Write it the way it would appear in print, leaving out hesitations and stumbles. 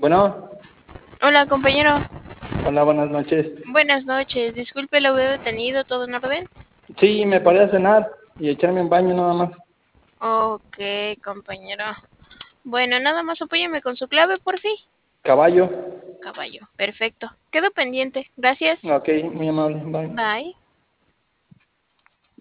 Bueno, Hola, compañero. hola, buenas noches. Buenas noches. Disculpe, ¿lo veo detenido? ¿Todo en orden? Sí, me paré a cenar y echarme un baño nada más. Ok, compañero. Bueno, nada más apóyeme con su clave, por fin. Caballo. Caballo. Perfecto. Quedo pendiente. Gracias. Ok, muy amable, bye. Bye.